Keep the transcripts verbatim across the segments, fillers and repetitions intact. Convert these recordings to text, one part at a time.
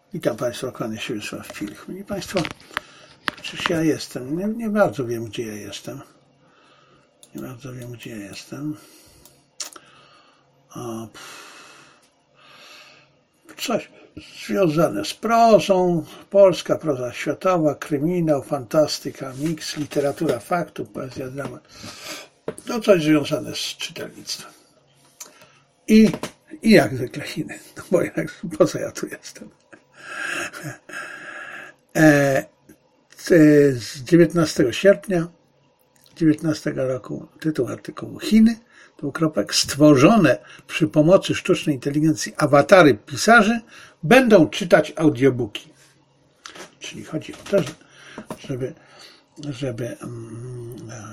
Witam Państwa, kłaniam się Wiesław Pilch. Widzicie Państwo, czyż ja jestem? Nie, nie bardzo wiem, gdzie ja jestem. Nie bardzo wiem, gdzie ja jestem. O, coś związane z prozą, polska proza światowa, kryminał, fantastyka, miks, literatura faktów, poezja, dramat. To coś związane z czytelnictwem. I, i jak zwykle Chiny, no bo jak, po co ja tu jestem? E, z dziewiętnastego sierpnia dziewiętnastego roku tytuł artykułu: Chiny, dwukropek, stworzone przy pomocy sztucznej inteligencji awatary pisarzy będą czytać audiobooki. Czyli chodzi o to, żeby, żeby um,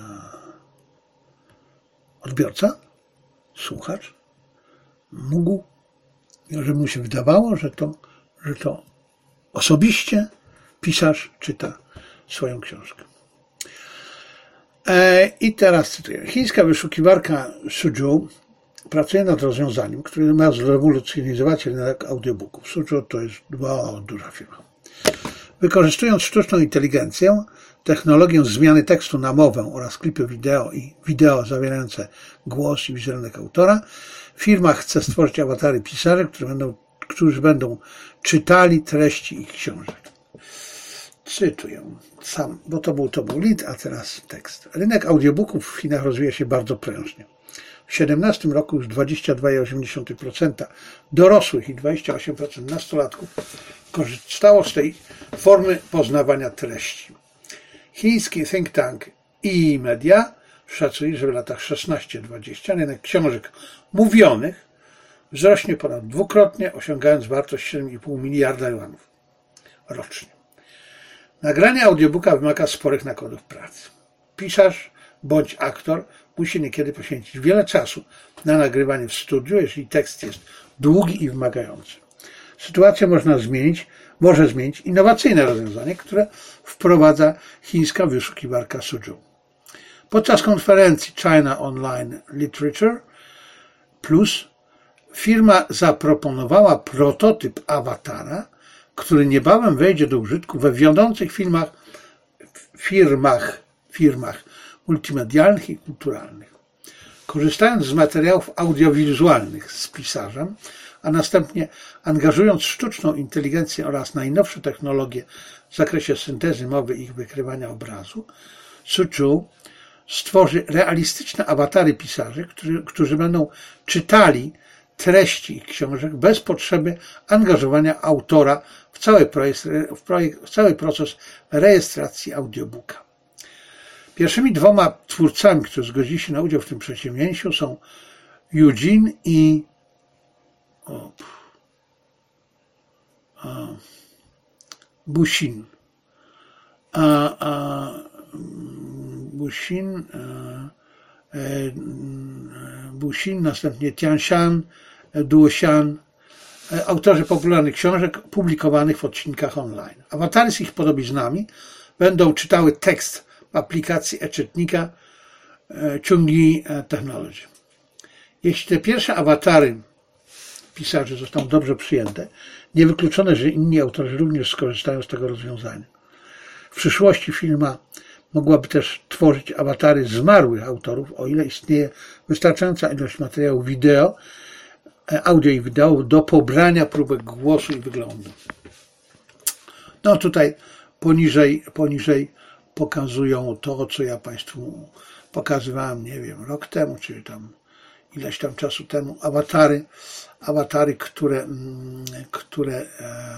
odbiorca, słuchacz mógł, żeby mu się wydawało, że to, że to osobiście pisarz czyta swoją książkę. I teraz cytuję. Chińska wyszukiwarka Suzhou pracuje nad rozwiązaniem, które ma zrewolucjonizować rynek audiobooków. Suzhou to jest wow, duża firma. Wykorzystując sztuczną inteligencję, technologię zmiany tekstu na mowę oraz klipy wideo i wideo zawierające głos i wizerunek autora, firma chce stworzyć awatary pisarzy, które będą, którzy będą czytali treści ich książek. Cytuję sam, bo to był, to był lead, a teraz tekst. Rynek audiobooków w Chinach rozwija się bardzo prężnie. W dwa tysiące siedemnastym roku już dwadzieścia dwa przecinek osiem procent dorosłych i dwadzieścia osiem procent nastolatków korzystało z tej formy poznawania treści. Chiński think tank e-media szacuje, że w latach szesnaście dwadzieścia rynek książek mówionych wzrośnie ponad dwukrotnie, osiągając wartość siedem i pół miliarda juanów rocznie. Nagranie audiobooka wymaga sporych nakładów pracy. Pisarz bądź aktor musi niekiedy poświęcić wiele czasu na nagrywanie w studiu, jeśli tekst jest długi i wymagający. Sytuację można zmienić, może zmienić innowacyjne rozwiązanie, które wprowadza chińska wyszukiwarka Suzhou. Podczas konferencji China Online Literature Plus firma zaproponowała prototyp awatara, który niebawem wejdzie do użytku we wiodących firmach, firmach, firmach multimedialnych i kulturalnych. Korzystając z materiałów audiowizualnych z pisarzem, a następnie angażując sztuczną inteligencję oraz najnowsze technologie w zakresie syntezy mowy i ich wykrywania obrazu, Suzhou stworzy realistyczne awatary pisarzy, którzy, którzy będą czytali treści ich książek bez potrzeby angażowania autora w cały, projekt, w, projekt, w cały proces rejestracji audiobooka. Pierwszymi dwoma twórcami, którzy zgodzili się na udział w tym przedsięwzięciu, są Eugene i o, a, Buxin. A, a, Buxin, a, e, Buxin, następnie Tianshan, Duosian, autorzy popularnych książek publikowanych w odcinkach online. Awatary z ich podobiznami będą czytały tekst w aplikacji e-czytnika Chungi Technology. Jeśli te pierwsze awatary pisarzy zostaną dobrze przyjęte, niewykluczone, że inni autorzy również skorzystają z tego rozwiązania. W przyszłości firma mogłaby też tworzyć awatary zmarłych autorów, o ile istnieje wystarczająca ilość materiałów wideo, audio i wideo do pobrania próbek głosu i wyglądu. No tutaj poniżej, poniżej pokazują to, co ja Państwu pokazywałem, nie wiem, rok temu, czy tam ileś tam czasu temu, awatary, awatary, które, które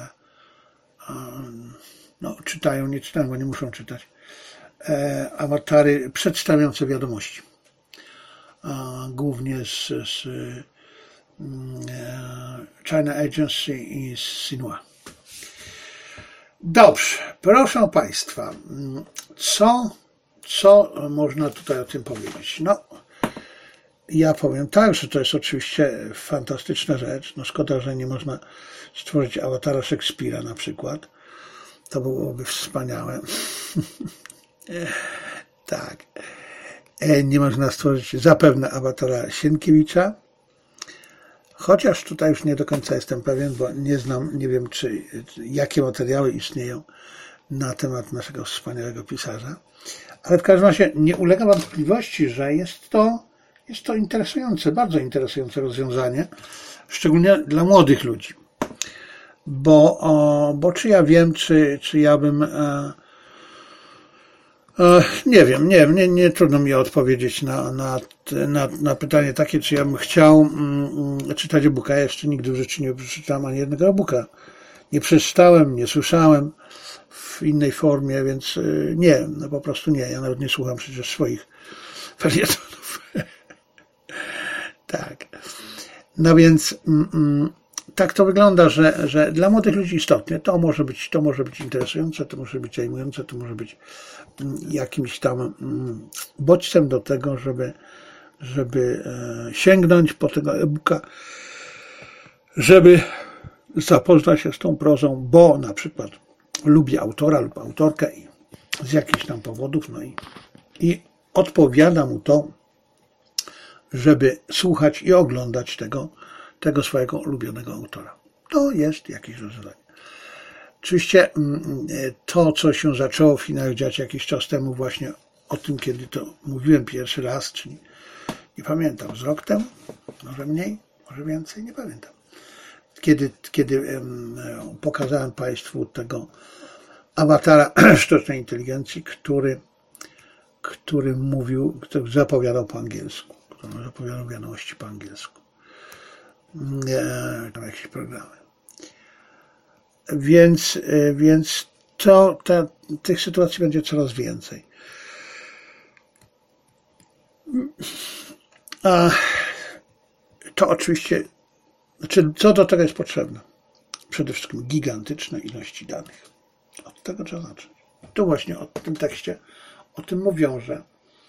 no, czytają, nie czytają, bo nie muszą czytać, awatary przedstawiające wiadomości. Głównie z, z China Agency i z Xinhua. Dobrze, proszę Państwa, co, co można tutaj o tym powiedzieć? No, ja powiem tak, że to jest oczywiście fantastyczna rzecz. No szkoda, że nie można stworzyć awatara Szekspira na przykład. To byłoby wspaniałe. Tak. Nie można stworzyć zapewne awatara Sienkiewicza, Chociaż tutaj już nie do końca jestem pewien, bo nie znam, nie wiem, czy jakie materiały istnieją na temat naszego wspaniałego pisarza. Ale w każdym razie nie ulega wątpliwości, że jest to, jest to interesujące, bardzo interesujące rozwiązanie, szczególnie dla młodych ludzi. Bo, o, bo czy ja wiem, czy, czy ja bym... E, e, nie wiem, nie, nie, nie trudno mi odpowiedzieć na, na, na, na pytanie takie, czy ja bym chciał mm, czytać e-booka. Ja jeszcze nigdy w życiu nie przeczytałem ani jednego e-booka. Nie przeczytałem, nie słyszałem w innej formie, więc nie, no po prostu nie. Ja nawet nie słucham przecież swoich felietonów. Tak. No więc mm, tak to wygląda, że, że dla młodych ludzi istotnie to może być, to może być interesujące, to może być zajmujące, to może być jakimś tam mm, bodźcem do tego, żeby, żeby e, sięgnąć po tego e-booka, żeby zapoznać się z tą prozą, bo na przykład lubię autora lub autorkę i z jakichś tam powodów, no i, i odpowiada mu to, żeby słuchać i oglądać tego, tego swojego ulubionego autora. To jest jakieś rozwiązanie. Oczywiście to, co się zaczęło w Chinach dziać jakiś czas temu, właśnie o tym, kiedy to mówiłem pierwszy raz, czyli nie pamiętam, z rok temu, może mniej, może więcej, nie pamiętam. Kiedy, kiedy pokazałem Państwu tego awatara sztucznej inteligencji, który, który mówił, który zapowiadał po angielsku, który zapowiadał wiadomości po angielsku. Tam jakieś programy. Więc, więc to, ta, tych sytuacji będzie coraz więcej. A to oczywiście, znaczy co do tego jest potrzebne? Przede wszystkim gigantyczne ilości danych. Od tego trzeba zacząć. Tu właśnie w tym tekście o tym mówią, że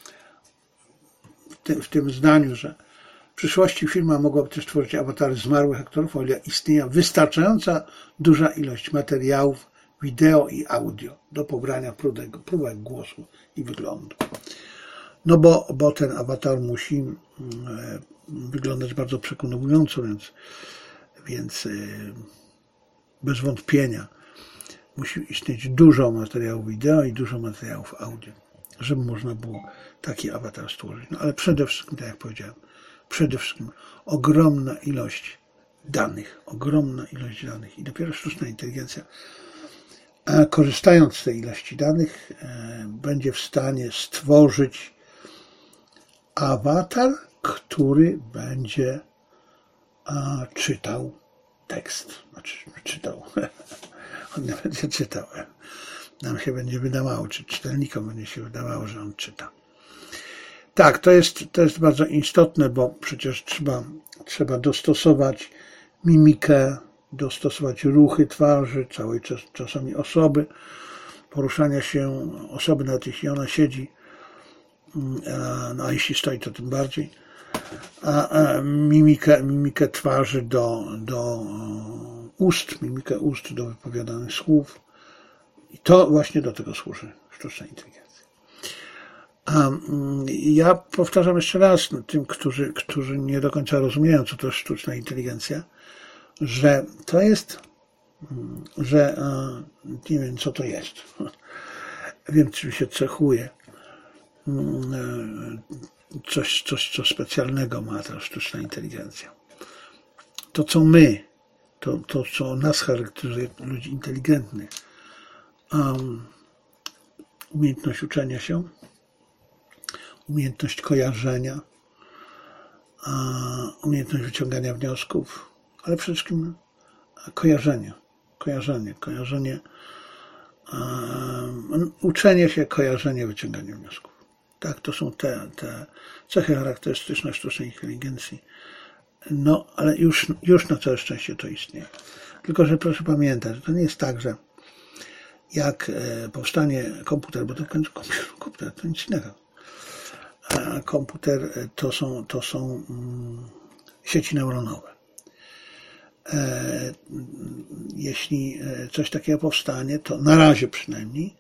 w tym, w tym zdaniu, że w przyszłości firma mogłaby też tworzyć awatary zmarłych aktorów, o ile istnieje wystarczająca duża ilość materiałów wideo i audio do pobrania próbek, próbek głosu i wyglądu. No bo, bo ten awatar musi wyglądać bardzo przekonująco, więc, więc bez wątpienia musi istnieć dużo materiałów wideo i dużo materiałów audio, żeby można było taki awatar stworzyć. No ale przede wszystkim, tak jak powiedziałem, przede wszystkim ogromna ilość danych, ogromna ilość danych i dopiero sztuczna inteligencja, korzystając z tej ilości danych, będzie w stanie stworzyć awatar, który będzie czytał tekst. Znaczy, czytał. On nie będzie czytał. Nam się będzie wydawało, czy czytelnikom będzie się wydawało, że on czyta. Tak, to jest, to jest bardzo istotne, bo przecież trzeba, trzeba dostosować mimikę, dostosować ruchy twarzy, całej czas, czasami osoby, poruszania się osoby, nawet jeśli ona siedzi, no a jeśli stoi, to tym bardziej, a, a mimikę, mimikę twarzy do, do ust, mimikę ust do wypowiadanych słów. I to właśnie do tego służy sztuczna inteligencja. A ja powtarzam jeszcze raz tym, którzy, którzy nie do końca rozumieją, co to jest sztuczna inteligencja, że to jest, że nie wiem, co to jest. Wiem, czym się cechuje. Coś, coś, co specjalnego ma ta sztuczna inteligencja. To, co my, to, to co nas charakteryzuje, ludzi inteligentnych, um, umiejętność uczenia się, umiejętność kojarzenia, umiejętność wyciągania wniosków, ale przede wszystkim kojarzenie, kojarzenie, kojarzenie, um, uczenie się, kojarzenie, wyciąganie wniosków. Tak, to są te, te cechy charakterystyczne sztucznej inteligencji. No, ale już, już na całe szczęście to istnieje. Tylko, że proszę pamiętać, że to nie jest tak, że jak powstanie komputer, bo to komputer, komputer to nic innego. A komputer to są, to są sieci neuronowe. Jeśli coś takiego powstanie, to na razie przynajmniej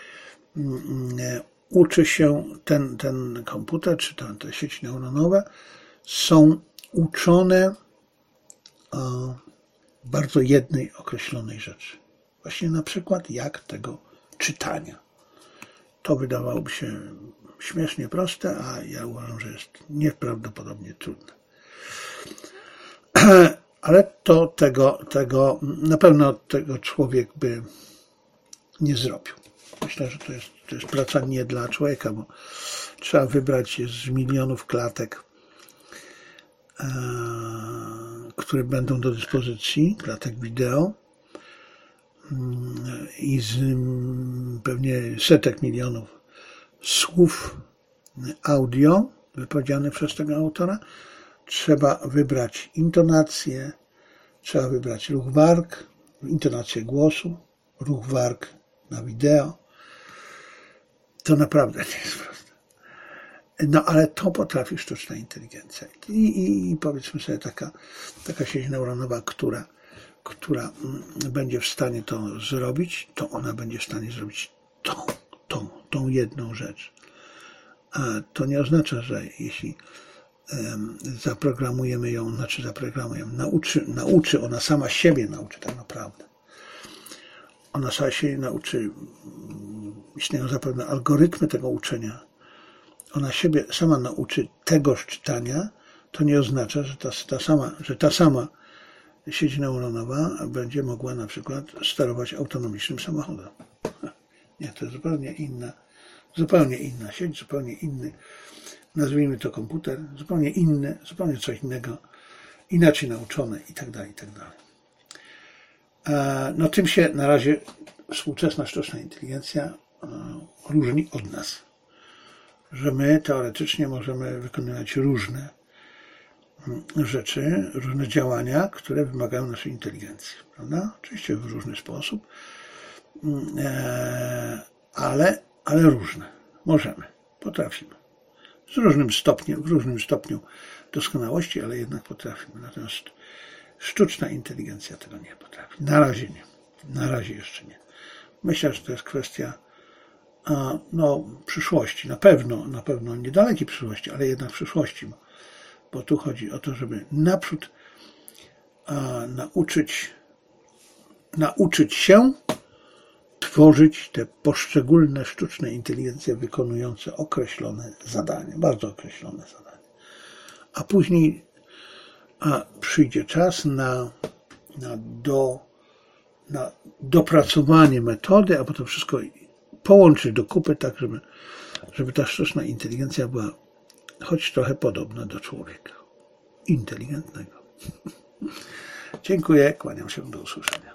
uczy się ten, ten komputer, czy te, te sieci neuronowe są uczone o bardzo jednej określonej rzeczy. Właśnie na przykład jak tego czytania. To wydawałoby się śmiesznie proste, a ja uważam, że jest nieprawdopodobnie trudne. Ale to tego, tego na pewno tego człowiek by nie zrobił. Myślę, że to jest, to jest praca nie dla człowieka, bo trzeba wybrać z milionów klatek, e, które będą do dyspozycji, klatek wideo i z pewnie setek milionów słów audio wypowiedzianych przez tego autora. Trzeba wybrać intonację, trzeba wybrać ruch warg, intonację głosu, ruch warg na wideo. To naprawdę nie jest proste. No ale to potrafi sztuczna inteligencja. I, i, i powiedzmy sobie taka, taka sieć neuronowa, która, która będzie w stanie to zrobić, to ona będzie w stanie zrobić tą, tą, tą jedną rzecz. A to nie oznacza, że jeśli zaprogramujemy ją, znaczy zaprogramujemy, nauczy, nauczy, ona sama siebie nauczy tak naprawdę. Ona sama się nauczy, istnieją zapewne algorytmy tego uczenia. Ona siebie sama nauczy tegoż czytania, to nie oznacza, że ta, ta sama, że ta sama sieć neuronowa będzie mogła na przykład sterować autonomicznym samochodem. Nie, to jest zupełnie inna, zupełnie inna sieć, zupełnie inny, nazwijmy to komputer, zupełnie inny, zupełnie coś innego, inaczej nauczone i tak dalej, i tak dalej. No tym się na razie współczesna sztuczna inteligencja różni od nas, że my teoretycznie możemy wykonywać różne rzeczy, różne działania, które wymagają naszej inteligencji, prawda? Oczywiście w różny sposób, ale, ale różne. Możemy, potrafimy. Z różnym stopniem, w różnym stopniu doskonałości, ale jednak potrafimy. Natomiast sztuczna inteligencja tego nie potrafi. Na razie nie. Na razie jeszcze nie. Myślę, że to jest kwestia no, przyszłości. Na pewno, na pewno niedalekiej przyszłości, ale jednak przyszłości. Bo, bo tu chodzi o to, żeby naprzód a, nauczyć, nauczyć się tworzyć te poszczególne sztuczne inteligencje wykonujące określone zadanie, bardzo określone zadanie. A później a przyjdzie czas na, na, do, na dopracowanie metody, a potem wszystko połączyć do kupy, tak żeby, żeby ta sztuczna inteligencja była choć trochę podobna do człowieka. Inteligentnego. Dziękuję, kłaniam się, do usłyszenia.